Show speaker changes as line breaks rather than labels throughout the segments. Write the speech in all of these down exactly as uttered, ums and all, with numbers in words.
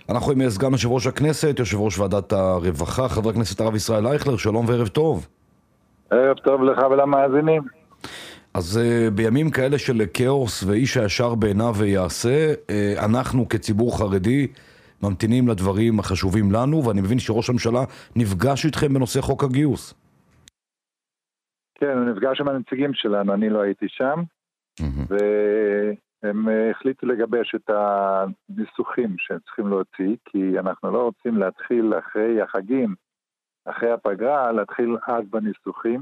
אנחנו עם סגן יושב ראש הכנסת, יושב ראש ועדת הרווחה, חבר הכנסת הרב ישראל אייכלר, שלום וערב טוב.
ערב טוב לך ולמאזינים.
אז uh, בימים כאלה של כאוס ואיש הישר בעיניו ויעשה, uh, אנחנו כציבור חרדי ממתינים לדברים החשובים לנו, ואני מבין שראש הממשלה נפגש איתכם בנושא חוק הגיוס.
כן, הוא נפגש עם הנציגים שלנו, אני לא הייתי שם, mm-hmm. והם החליטו לגבש את הניסוחים שהם צריכים להוציא, כי אנחנו לא רוצים להתחיל אחרי החגים, אחרי הפגרה, להתחיל אז בניסוחים,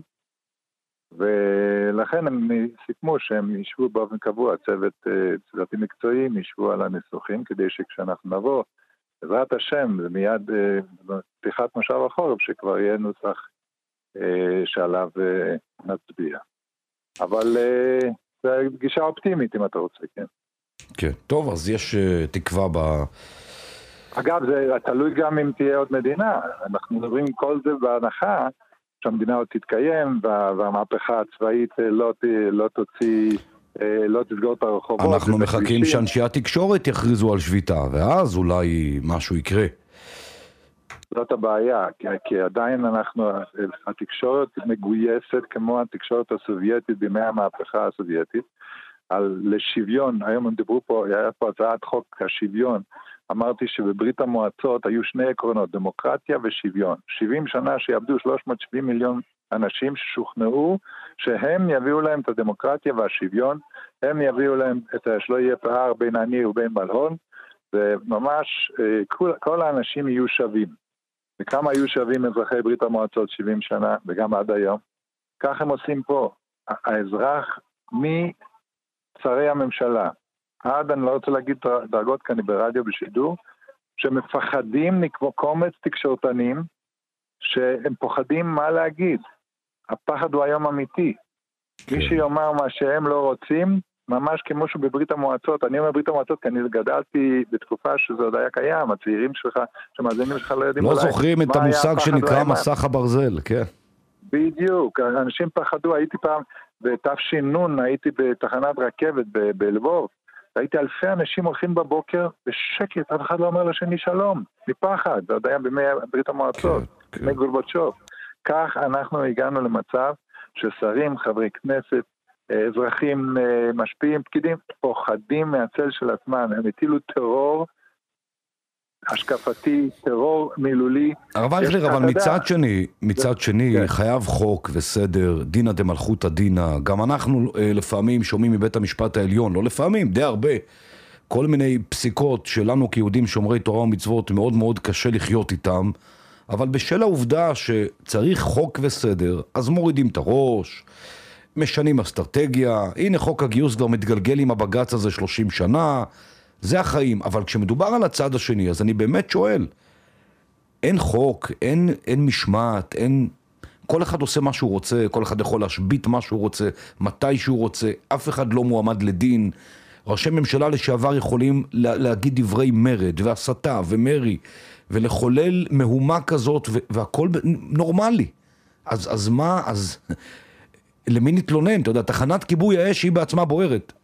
ולכן הם סיכמו שהם ישבו באופן קבוע, צוות, צוותים מקצועיים ישבו על הניסוחים, כדי שכשאנחנו נבוא, בעזרת השם, ומיד פתיחת מושב החורף, שכבר יהיה נוסח שעליו נצביע. אבל זו גישה אופטימית, אם אתה רוצה, כן.
כן, טוב, אז יש תקווה ב...
אגב, זה תלוי גם אם תהיה עוד מדינה. אנחנו מדברים כל זה בהנחה שהמדינה עוד תתקיים, והמהפכה הצבאית לא, לא תוציא, לא תסגור את הרחובות.
אנחנו מחכים שאנשי התקשורת יכריזו על שביתה, ואז אולי משהו יקרה.
זאת הבעיה, כי, כי עדיין אנחנו, התקשורת מגויסת כמו התקשורת הסובייטית בימי המהפכה הסובייטית, על לשוויון. היום הם דיברו פה, היה פה הצעת חוק השוויון. אמרתי שבברית המועצות היו שני עקרונות, דמוקרטיה ושוויון. שבעים שנה שיעבדו שלוש מאות שבעים מיליון אנשים ששוכנעו שהם יביאו להם את הדמוקרטיה והשוויון, הם יביאו להם את שלא יהיה פער בין עני ובין בעל הון, וממש כל, כל האנשים יהיו שווים. וכמה היו שווים אזרחי ברית המועצות שבעים שנה, וגם עד היום. כך הם עושים פה. האזרח מצרי הממשלה, עד אני לא רוצה להגיד דרגות כאן ברדיו בשידור, שמפחדים כמו קומץ תקשורתנים, שהם פוחדים מה להגיד. הפחד הוא היום אמיתי. כן. מי שיאמר מה שהם לא רוצים, ממש כמו שהוא בברית המועצות, אני אומר ברית המועצות כי אני גדלתי בתקופה שזה עוד היה קיים, הצעירים שלך, שמאזינים שלך לא יודעים
לא זוכרים את המושג שנקרא מסך הברזל, כן.
בדיוק, אנשים פחדו, הייתי פעם בתש"ן, הייתי בתחנת רכבת בלבוב, ראיתי אלפי אנשים הולכים בבוקר בשקט, אף אחד לא אומר לשני שלום, מפחד, זה עוד היה בימי ברית המועצות, בימי גורבצ'וב. כך אנחנו הגענו למצב ששרים, חברי כנסת, אזרחים משפיעים, פקידים, פוחדים מהצל של עצמם, הם הטילו טרור השקפתי, טרור מילולי.
הרב אייכלר, אבל מצד שני, מצד שני, חייב חוק וסדר, דינא דמלכותא דינא, גם אנחנו לפעמים שומעים מבית המשפט העליון, לא לפעמים, די הרבה, כל מיני פסיקות שלנו כיהודים שומרי תורה ומצוות מאוד מאוד קשה לחיות איתם, אבל בשל העובדה שצריך חוק וסדר, אז מורידים את הראש, משנים אסטרטגיה, הנה חוק הגיוס כבר מתגלגל עם הבג"ץ הזה שלושים שנה, זה החיים. אבל כשמדובר על הצד השני, אז אני באמת שואל, אין חוק, אין, אין משמעת, אין... כל אחד עושה מה שהוא רוצה, כל אחד יכול להשבית מה שהוא רוצה, מתי שהוא רוצה, אף אחד לא מועמד לדין, ראשי ממשלה לשעבר יכולים לה, להגיד דברי מרד והסתה ומרי, ולחולל מהומה כזאת, והכל נורמלי. אז, אז מה, אז... למי נתלונן? אתה יודע, תחנת כיבוי האש היא בעצמה בוערת.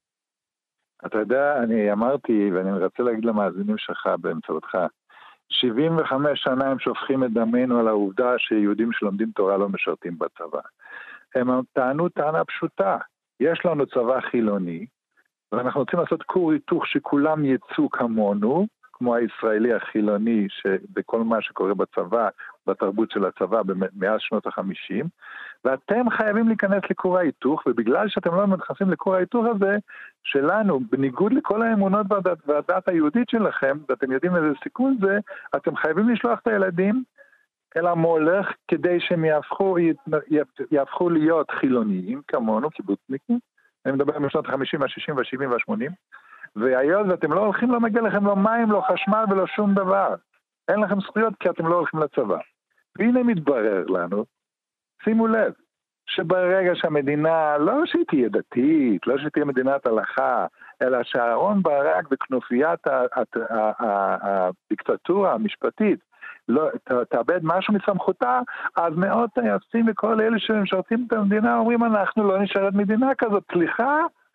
אתה יודע, אני אמרתי, ואני רוצה להגיד למאזינים שלך באמצעותך, שבעים וחמש שנה הם שופכים את דמנו על העובדה שיהודים שלומדים תורה לא משרתים בצבא. הם טענו טענה פשוטה, יש לנו צבא חילוני, ואנחנו רוצים לעשות כור היתוך שכולם יצאו כמונו, כמו הישראלי החילוני שבכל מה שקורה בצבא, בתרבות של הצבא מאז שנות החמישים, ואתם חייבים להיכנס לכור ההיתוך, ובגלל שאתם לא נכנסים לכור ההיתוך הזה, שלנו, בניגוד לכל האמונות והדת היהודית שלכם, ואתם יודעים איזה סיכון זה, אתם חייבים לשלוח את הילדים אל המולך, כדי שהם יהפכו, יהפכו להיות חילוניים כמונו, קיבוצניקים, אני מדבר משנות ה-חמישים, ה-שישים, ה-שבעים וה-שמונים, והיום ואתם לא הולכים, לא מגיע לכם לא מים, לא חשמל ולא שום דבר. אין לכם זכויות כי אתם לא הולכים לצבא. והנה מתברר לנו, שימו לב, שברגע שהמדינה, לא שהיא תהיה דתית, לא שהיא תהיה מדינת הלכה, אלא שאהרון ברק בכנופיית הדיקטטורה המשפטית, לא, תאבד משהו מסמכותה, אז מאות טייסים וכל אלה שמשרתים את המדינה אומרים, אנחנו לא נשארת מדינה כזאת, סליחה,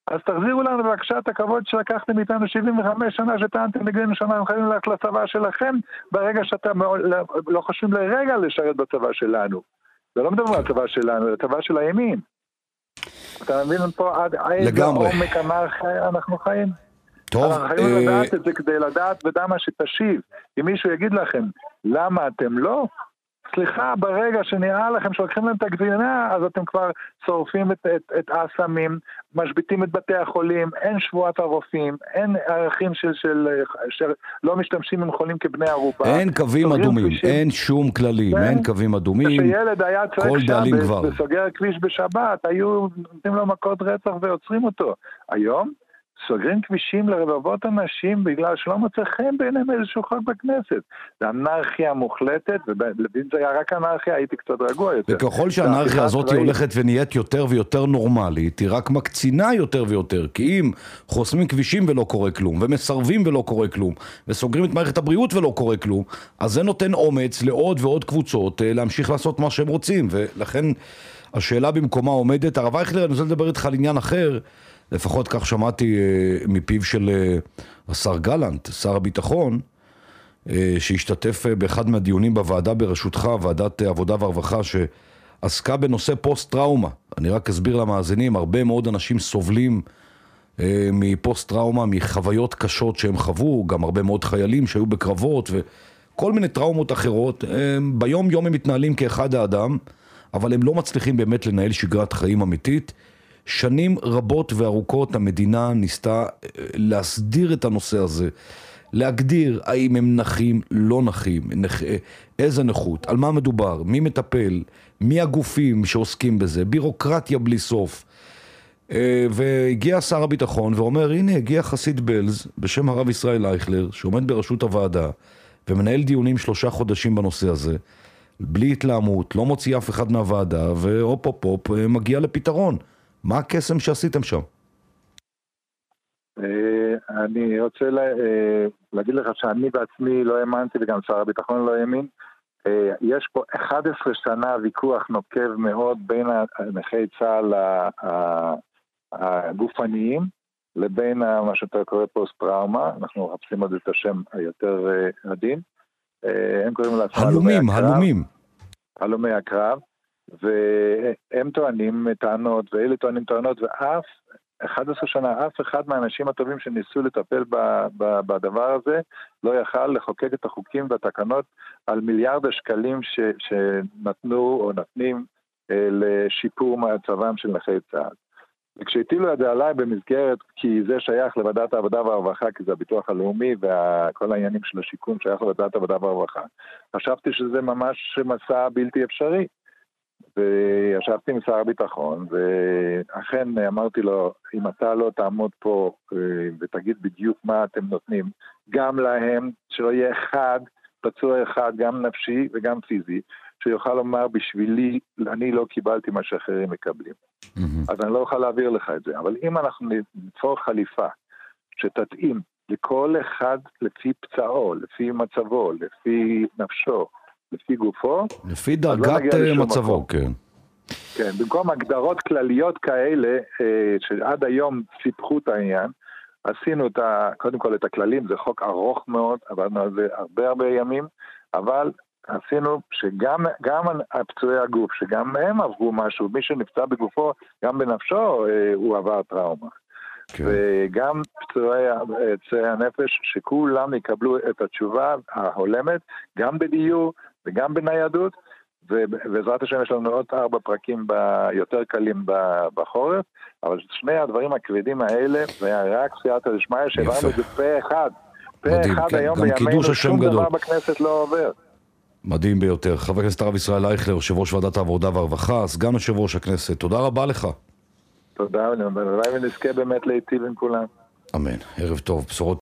אז תחזירו לנו בבקשה את הכבוד שלקחתם איתנו שבעים וחמש שנה שטענתם נגדנו שאנחנו חייבים ללכת לצבא שלכם, ברגע שאתם לא חושבים לרגע לשרת בצבא שלנו. זה לא מדבר על הצבא שלנו, זה הצבא של הימין. אתה מבין פה עד איזה עומק אנרכיה אנחנו חיים?
טוב.
אנחנו חייבים לדעת את זה כדי לדעת ודמה שתשיב. אם מישהו יגיד לכם, למה אתם לא? סליחה, ברגע שנראה לכם שלוקחים להם את הגבינה, אז אתם כבר שורפים את, את, את האסמים, משביתים את בתי החולים, אין שבועת הרופאים, אין ערכים של, של, של לא משתמשים עם חולים כבני ערובה.
אין קווים אדומים, כבישים. אין שום כללים, אין, אין קווים אדומים.
כשילד היה צריך שם וסוגר כביש בשבת, היו נותנים לו מכות רצח ויוצרים אותו. היום סוגרים כבישים לרבבות אנשים בגלל שלא מוצא חן ביניהם איזשהו חוק בכנסת. זה אנרכיה מוחלטת, ולבין זה היה רק אנרכיה, הייתי קצת רגוע יותר.
וככל שהאנרכיה הזאת היא הולכת ונהיית יותר ויותר נורמלית, היא רק מקצינה יותר ויותר, כי אם חוסמים כבישים ולא קורה כלום, ומסרבים ולא קורה כלום, וסוגרים את מערכת הבריאות ולא קורה כלום, אז זה נותן אומץ לעוד ועוד קבוצות להמשיך לעשות מה שהם רוצים, ולכן השאלה במקומה עומדת. הרב אייכלר, אני רוצה לדבר איתך על עניין אחר, לפחות כך שמעתי uh, מפיו של uh, השר גלנט, שר הביטחון, uh, שהשתתף uh, באחד מהדיונים בוועדה בראשותך, ועדת uh, עבודה והרווחה, שעסקה בנושא פוסט-טראומה. אני רק אסביר למאזינים, הרבה מאוד אנשים סובלים uh, מפוסט-טראומה, מחוויות קשות שהם חוו, גם הרבה מאוד חיילים שהיו בקרבות, וכל מיני טראומות אחרות. Uh, ביום יום הם מתנהלים כאחד האדם, אבל הם לא מצליחים באמת לנהל שגרת חיים אמיתית. שנים רבות וארוכות המדינה ניסתה להסדיר את הנושא הזה, להגדיר האם הם נחים, לא נחים, נח... איזה נכות, על מה מדובר, מי מטפל, מי הגופים שעוסקים בזה, בירוקרטיה בלי סוף. והגיע שר הביטחון ואומר, הנה הגיע חסיד בלז בשם הרב ישראל אייכלר, שעומד בראשות הוועדה ומנהל דיונים שלושה חודשים בנושא הזה, בלי התלהמות, לא מוציא אף אחד מהוועדה, והופ הופ הופ מגיע לפתרון. מה הקסם שעשיתם שם?
אני רוצה להגיד לך שאני בעצמי לא האמנתי, וגם שר הביטחון לא האמין. יש פה אחת עשרה שנה ויכוח נוקב מאוד בין נכי צה"ל הגופניים, לבין מה שאתה קורא פוסט-טראומה. אנחנו מחפשים עוד את השם היותר עדין. הם קוראים לעצמם
הלומים, הלומים.
הלומי הקרב. והם טוענים טענות, ואלה טוענים טענות, ואף אחת עשרה שנה, אף אחד מהאנשים הטובים שניסו לטפל ב, ב, בדבר הזה, לא יכל לחוקק את החוקים והתקנות על מיליארד השקלים ש, שנתנו או נתנים אה, לשיפור מצבם של נכי צה"ל. וכשהטילו את זה עליי במסגרת, כי זה שייך לוועדת העבודה והרווחה, כי זה הביטוח הלאומי וכל העניינים של השיקום שייך לוועדת העבודה והרווחה, חשבתי שזה ממש מסע בלתי אפשרי. וישבתי עם שר הביטחון, ואכן אמרתי לו, אם אתה לא תעמוד פה ותגיד בדיוק מה אתם נותנים, גם להם, שלא יהיה אחד, פצוע אחד, גם נפשי וגם פיזי, שיוכל לומר בשבילי, אני לא קיבלתי מה שאחרים מקבלים. Mm-hmm. אז אני לא אוכל להעביר לך את זה. אבל אם אנחנו ניצור חליפה שתתאים לכל אחד לפי פצעו, לפי מצבו, לפי נפשו, לפי גופו,
לפי דרגת לא מצבו, כן.
כן, במקום הגדרות כלליות כאלה, שעד היום סיפחו את העניין, עשינו את ה, קודם כל את הכללים, זה חוק ארוך מאוד, עבדנו על זה הרבה הרבה ימים, אבל עשינו שגם גם הפצועי הגוף, שגם הם עברו משהו, מי שנפצע בגופו, גם בנפשו, הוא עבר טראומה. כן. וגם פצועי הנפש, שכולם יקבלו את התשובה ההולמת, גם בדיור וגם בניידות, ובעזרת השם יש לנו עוד ארבע פרקים יותר קלים בחורף, אבל שני הדברים הכבדים האלה, זה היה רק סייעתא דשמיא, שהעברנו את זה פה אחד. פה אחד היום בימינו, שום דבר בכנסת לא עובר.
מדהים ביותר. חבר הכנסת הרב ישראל אייכלר, יושב ראש ועדת העבודה והרווחה, סגן יושב ראש הכנסת, תודה רבה לך.
תודה, ונזכה באמת להיטיב עם כולם.
אמן. ערב טוב, בשורות